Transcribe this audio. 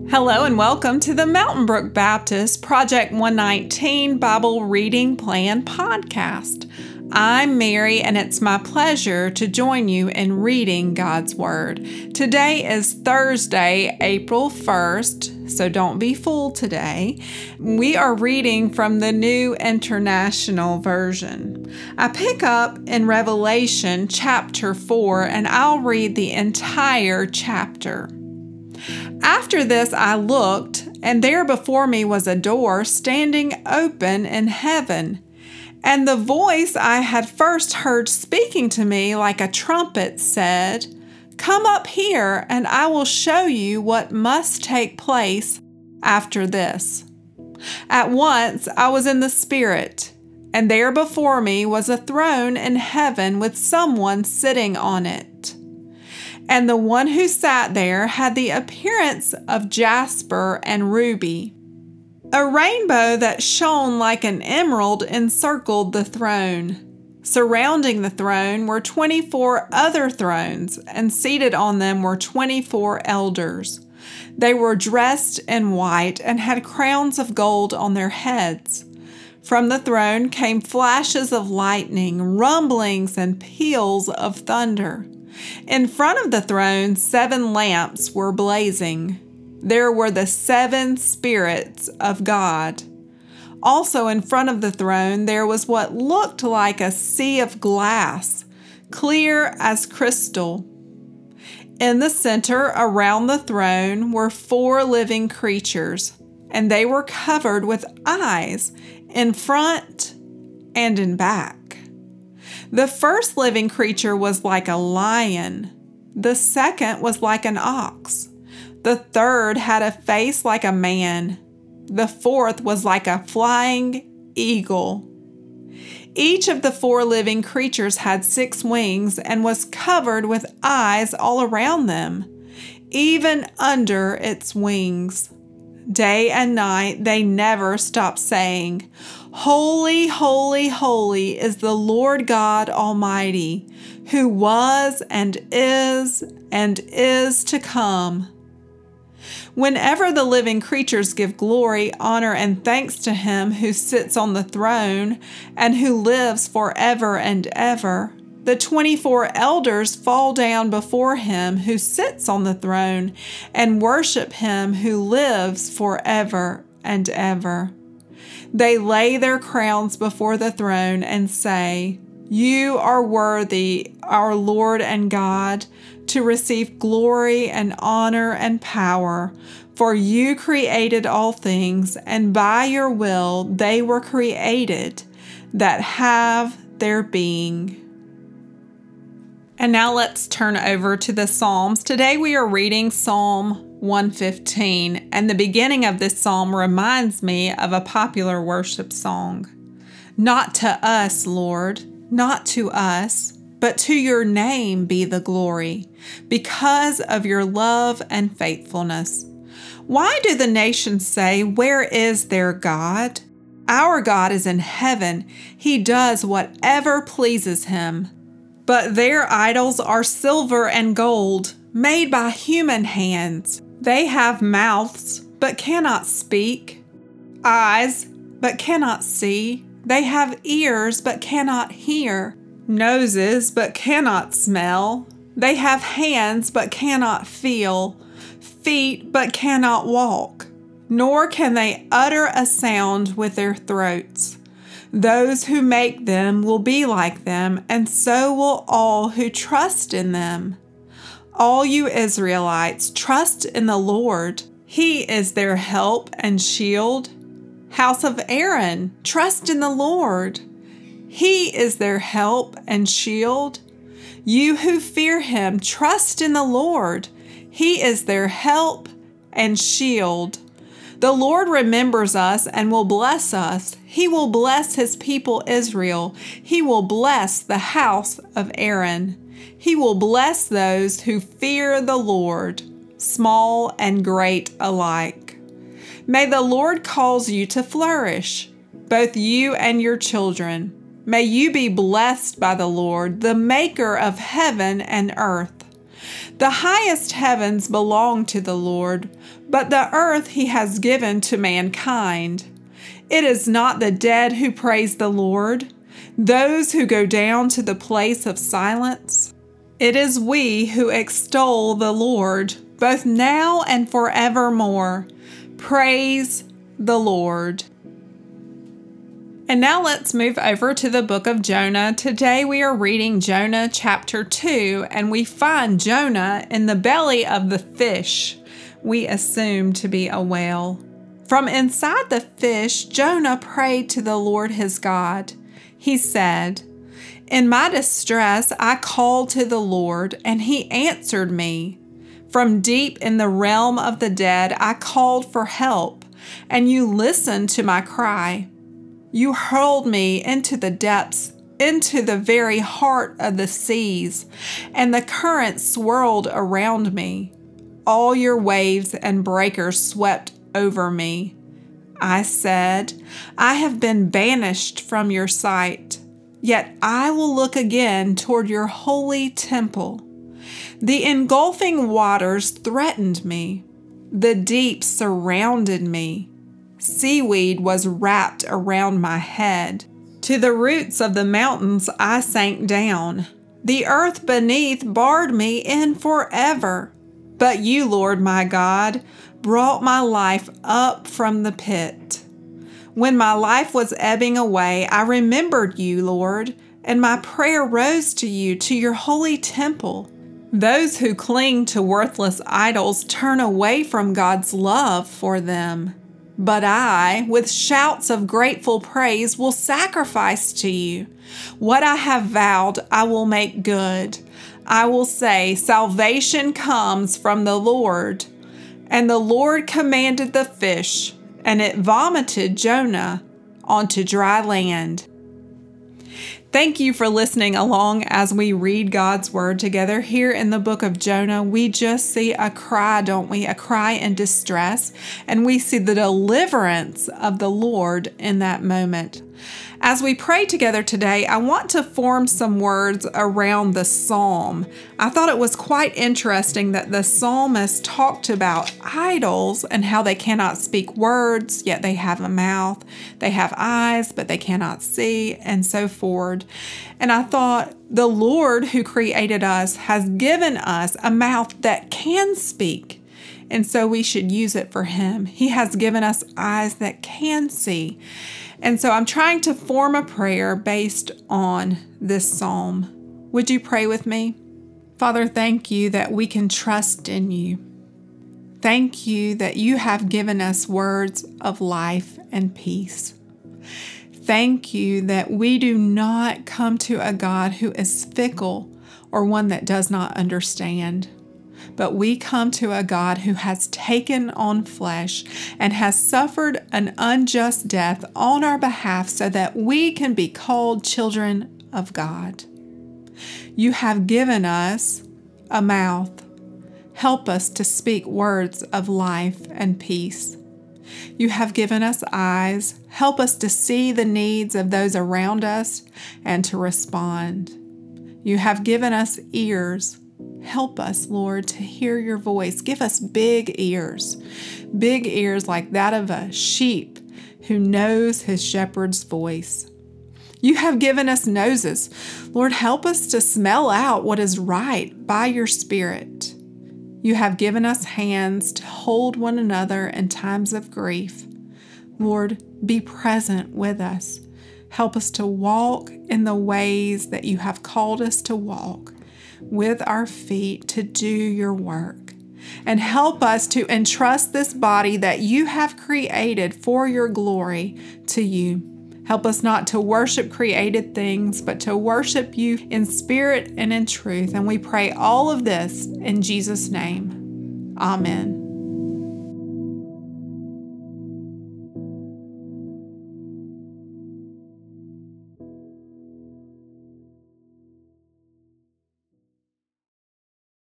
Hello and welcome to the Mountain Brook Baptist Project 119 Bible Reading Plan podcast. I'm Mary and it's my pleasure to join you in reading God's Word. Today is Thursday, April 1st, so don't be fooled today. We are reading from the New International Version. I pick up in Revelation chapter 4 and I'll read the entire chapter. After this I looked, and there before me was a door standing open in heaven. And the voice I had first heard speaking to me like a trumpet said, "Come up here, and I will show you what must take place after this." At once I was in the Spirit, and there before me was a throne in heaven with someone sitting on it. And the one who sat there had the appearance of jasper and ruby. A rainbow that shone like an emerald encircled the throne. Surrounding the throne were 24 other thrones, and seated on them were 24 elders. They were dressed in white and had crowns of gold on their heads. From the throne came flashes of lightning, rumblings, and peals of thunder. In front of the throne, 7 lamps were blazing. There were the 7 spirits of God. Also in front of the throne, there was what looked like a sea of glass, clear as crystal. In the center, around the throne, were 4 living creatures, and they were covered with eyes in front and in back. The first living creature was like a lion. The second was like an ox. The third had a face like a man. The fourth was like a flying eagle. Each of the 4 living creatures had 6 wings and was covered with eyes all around them, even under its wings. Day and night they never stopped saying, "Holy, holy, holy is the Lord God Almighty, who was and is to come." Whenever the living creatures give glory, honor, and thanks to Him who sits on the throne and who lives forever and ever, the 24 elders fall down before Him who sits on the throne and worship Him who lives forever and ever. They lay their crowns before the throne and say, "You are worthy, our Lord and God, to receive glory and honor and power, for you created all things, and by your will they were created that have their being." And now let's turn over to the Psalms. Today we are reading Psalm 115, and the beginning of this psalm reminds me of a popular worship song. "Not to us, Lord, not to us, but to your name be the glory, because of your love and faithfulness. Why do the nations say, 'Where is their God?' Our God is in heaven. He does whatever pleases Him. But their idols are silver and gold, made by human hands. They have mouths, but cannot speak, eyes, but cannot see. They have ears, but cannot hear, noses, but cannot smell. They have hands, but cannot feel, feet, but cannot walk, nor can they utter a sound with their throats. Those who make them will be like them, and so will all who trust in them. All you Israelites, trust in the Lord. He is their help and shield. House of Aaron, trust in the Lord. He is their help and shield. You who fear Him, trust in the Lord. He is their help and shield. The Lord remembers us and will bless us. He will bless His people Israel. He will bless the house of Aaron. He will bless those who fear the Lord, small and great alike. May the Lord cause you to flourish, both you and your children. May you be blessed by the Lord, the maker of heaven and earth. The highest heavens belong to the Lord, but the earth he has given to mankind. It is not the dead who praise the Lord, those who go down to the place of silence. It is we who extol the Lord, both now and forevermore. Praise the Lord. And now let's move over to the book of Jonah. Today we are reading Jonah chapter 2, and we find Jonah in the belly of the fish we assume to be a whale. From inside the fish, Jonah prayed to the Lord his God. He said, "In my distress I called to the Lord, and he answered me. From deep in the realm of the dead I called for help, and you listened to my cry. You hurled me into the depths, into the very heart of the seas, and the current swirled around me. All your waves and breakers swept over me. I said, I have been banished from your sight, yet I will look again toward your holy temple. The engulfing waters threatened me. The deep surrounded me. Seaweed was wrapped around my head. To the roots of the mountains I sank down. The earth beneath barred me in forever. But you, Lord my God, brought my life up from the pit. When my life was ebbing away, I remembered you, Lord, and my prayer rose to you, to your holy temple. Those who cling to worthless idols turn away from God's love for them. But I, with shouts of grateful praise, will sacrifice to you. What I have vowed, I will make good. I will say, salvation comes from the Lord. And the Lord commanded the fish, and it vomited Jonah onto dry land. Thank you for listening along as we read God's Word together. Here in the book of Jonah, we just see a cry, don't we? A cry in distress, and we see the deliverance of the Lord in that moment. As we pray together today, I want to form some words around the psalm. I thought it was quite interesting that the psalmist talked about idols and how they cannot speak words, yet they have a mouth. They have eyes, but they cannot see, and so forth. And I thought the Lord who created us has given us a mouth that can speak, and so we should use it for Him. He has given us eyes that can see. And so I'm trying to form a prayer based on this psalm. Would you pray with me? Father, thank you that we can trust in you. Thank you that you have given us words of life and peace. Thank you that we do not come to a God who is fickle or one that does not understand. But we come to a God who has taken on flesh and has suffered an unjust death on our behalf so that we can be called children of God. You have given us a mouth. Help us to speak words of life and peace. You have given us eyes. Help us to see the needs of those around us and to respond. You have given us ears. Help us, Lord, to hear your voice. Give us big ears like that of a sheep who knows his shepherd's voice. You have given us noses. Lord, help us to smell out what is right by your Spirit. You have given us hands to hold one another in times of grief. Lord, be present with us. Help us to walk in the ways that you have called us to walk, with our feet to do your work. And help us to entrust this body that you have created for your glory to you. Help us not to worship created things, but to worship you in spirit and in truth. And we pray all of this in Jesus' name. Amen.